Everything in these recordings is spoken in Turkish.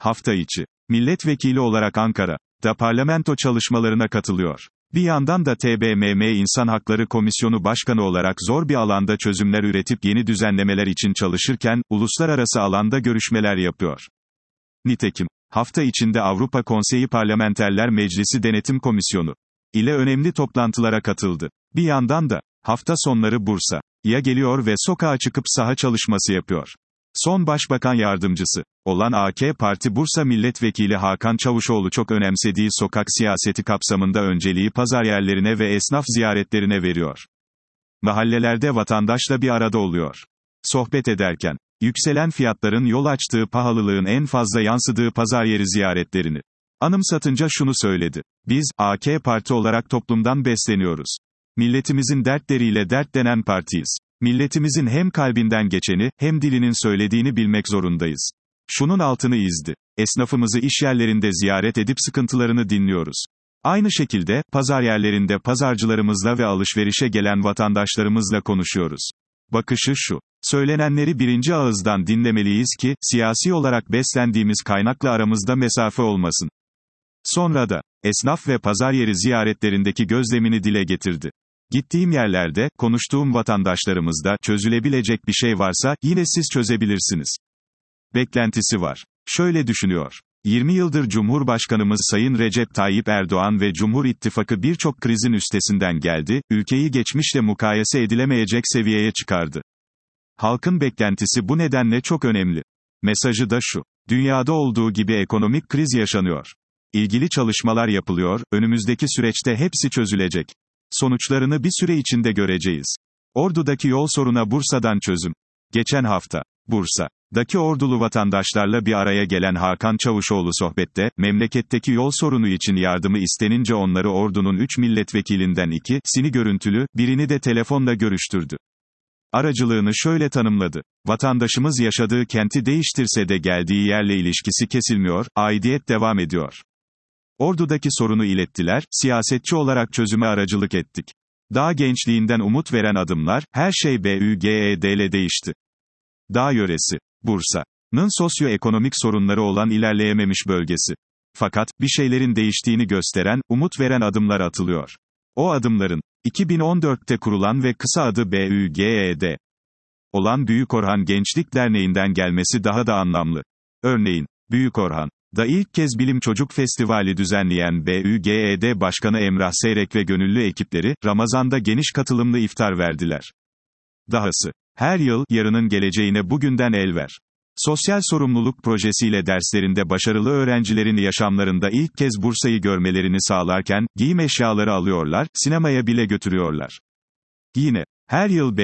Hafta içi. Milletvekili olarak Ankara'da parlamento çalışmalarına katılıyor. Bir yandan da TBMM İnsan Hakları Komisyonu Başkanı olarak zor bir alanda çözümler üretip yeni düzenlemeler için çalışırken, uluslararası alanda görüşmeler yapıyor. Nitekim, hafta içinde Avrupa Konseyi Parlamenterler Meclisi Denetim Komisyonu ile önemli toplantılara katıldı. Bir yandan da, hafta sonları Bursa'ya geliyor ve sokağa çıkıp saha çalışması yapıyor. Son Başbakan Yardımcısı olan AK Parti Bursa Milletvekili Hakan Çavuşoğlu çok önemsediği sokak siyaseti kapsamında önceliği pazar yerlerine ve esnaf ziyaretlerine veriyor. Mahallelerde vatandaşla bir arada oluyor. Sohbet ederken, yükselen fiyatların yol açtığı pahalılığın en fazla yansıdığı pazar yeri ziyaretlerini anımsatınca şunu söyledi. Biz, AK Parti olarak toplumdan besleniyoruz. Milletimizin dertleriyle dertlenen partiyiz. Milletimizin hem kalbinden geçeni, hem dilinin söylediğini bilmek zorundayız. Şunun altını izdi. Esnafımızı iş yerlerinde ziyaret edip sıkıntılarını dinliyoruz. Aynı şekilde, pazar yerlerinde pazarcılarımızla ve alışverişe gelen vatandaşlarımızla konuşuyoruz. Bakışı şu. Söylenenleri birinci ağızdan dinlemeliyiz ki, siyasi olarak beslendiğimiz kaynakla aramızda mesafe olmasın. Sonra da, esnaf ve pazar yeri ziyaretlerindeki gözlemini dile getirdi. Gittiğim yerlerde, konuştuğum vatandaşlarımızda, çözülebilecek bir şey varsa, yine siz çözebilirsiniz beklentisi var. Şöyle düşünüyor. 20 yıldır Cumhurbaşkanımız Sayın Recep Tayyip Erdoğan ve Cumhur İttifakı birçok krizin üstesinden geldi, ülkeyi geçmişle mukayese edilemeyecek seviyeye çıkardı. Halkın beklentisi bu nedenle çok önemli. Mesajı da şu. Dünyada olduğu gibi ekonomik kriz yaşanıyor. İlgili çalışmalar yapılıyor, önümüzdeki süreçte hepsi çözülecek. Sonuçlarını bir süre içinde göreceğiz. Ordu'daki yol soruna Bursa'dan çözüm. Geçen hafta, Bursa'daki ordulu vatandaşlarla bir araya gelen Hakan Çavuşoğlu sohbette, memleketteki yol sorunu için yardımı istenince onları Ordu'nun 3 milletvekilinden 2'sini görüntülü, birini de telefonla görüştürdü. Aracılığını şöyle tanımladı. Vatandaşımız yaşadığı kenti değiştirse de geldiği yerle ilişkisi kesilmiyor, aidiyet devam ediyor. Ordu'daki sorunu ilettiler, siyasetçi olarak çözüme aracılık ettik. Dağ gençliğinden umut veren adımlar, her şey BÜGED'le değişti. Dağ yöresi, Bursa'nın sosyoekonomik sorunları olan ilerleyememiş bölgesi. Fakat, bir şeylerin değiştiğini gösteren, umut veren adımlar atılıyor. O adımların, 2014'te kurulan ve kısa adı BÜGED olan Büyükorhan Gençlik Derneği'nden gelmesi daha da anlamlı. Örneğin, Büyükorhan'da ilk kez Bilim Çocuk Festivali düzenleyen BÜGED Başkanı Emrah Seyrek ve gönüllü ekipleri, Ramazan'da geniş katılımlı iftar verdiler. Dahası, her yıl, yarının geleceğine bugünden el ver. Sosyal sorumluluk projesiyle derslerinde başarılı öğrencilerin yaşamlarında ilk kez Bursa'yı görmelerini sağlarken, giyim eşyaları alıyorlar, sinemaya bile götürüyorlar. Yine, her yıl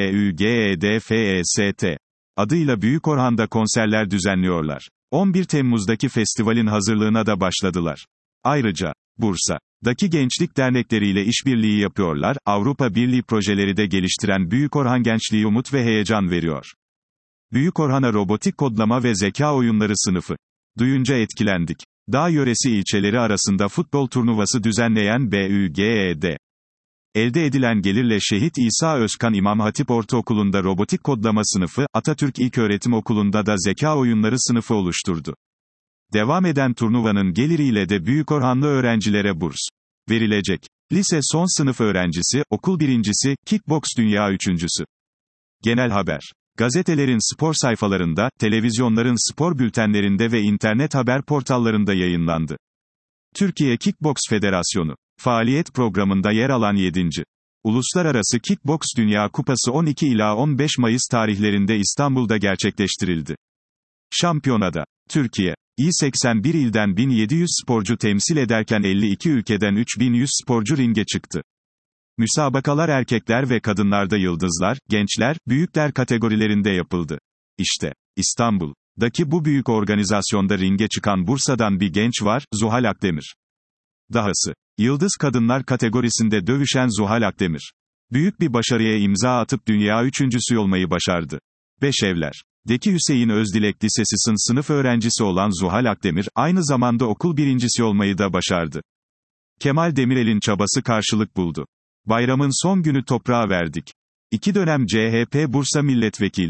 BÜGED-FEST adıyla Büyükorhan'da konserler düzenliyorlar. 11 Temmuz'daki festivalin hazırlığına da başladılar. Ayrıca, Bursa'daki gençlik dernekleriyle işbirliği yapıyorlar, Avrupa Birliği projeleri de geliştiren Büyükorhan Gençliği umut ve heyecan veriyor. Büyükorhan'a robotik kodlama ve zeka oyunları sınıfı duyunca etkilendik. Dağ yöresi ilçeleri arasında futbol turnuvası düzenleyen BÜGED. Elde edilen gelirle Şehit İsa Özkan İmam Hatip Ortaokulu'nda robotik kodlama sınıfı, Atatürk İlköğretim Okulu'nda da zeka oyunları sınıfı oluşturdu. Devam eden turnuvanın geliriyle de Büyükorhanlı öğrencilere burs verilecek. Lise son sınıf öğrencisi, okul birincisi, kickboks dünya üçüncüsü. Genel haber. Gazetelerin spor sayfalarında, televizyonların spor bültenlerinde ve internet haber portallarında yayınlandı. Türkiye Kickboks Federasyonu faaliyet programında yer alan 7. Uluslararası Kickboks Dünya Kupası 12 ila 15 Mayıs tarihlerinde İstanbul'da gerçekleştirildi. Şampiyonada, Türkiye, 81 ilden 1700 sporcu temsil ederken 52 ülkeden 3100 sporcu ringe çıktı. Müsabakalar erkekler ve kadınlarda yıldızlar, gençler, büyükler kategorilerinde yapıldı. İşte, İstanbul'daki bu büyük organizasyonda ringe çıkan Bursa'dan bir genç var, Zuhal Akdemir. Dahası, yıldız kadınlar kategorisinde dövüşen Zuhal Akdemir, büyük bir başarıya imza atıp dünya üçüncüsü olmayı başardı. Beşevler'deki Hüseyin Özdilek Lisesi sınıf öğrencisi olan Zuhal Akdemir, aynı zamanda okul birincisi olmayı da başardı. Kemal Demirel'in çabası karşılık buldu. Bayramın son günü toprağa verdik. 2 dönem CHP Bursa Milletvekili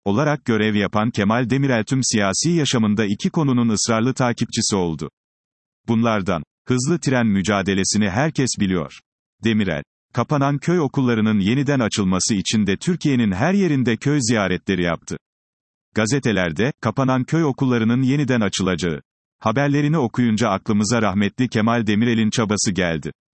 olarak görev yapan Kemal Demirel tüm siyasi yaşamında iki konunun ısrarlı takipçisi oldu. Bunlardan, hızlı tren mücadelesini herkes biliyor. Demirel, kapanan köy okullarının yeniden açılması için de Türkiye'nin her yerinde köy ziyaretleri yaptı. Gazetelerde, kapanan köy okullarının yeniden açılacağı haberlerini okuyunca aklımıza rahmetli Kemal Demirel'in çabası geldi.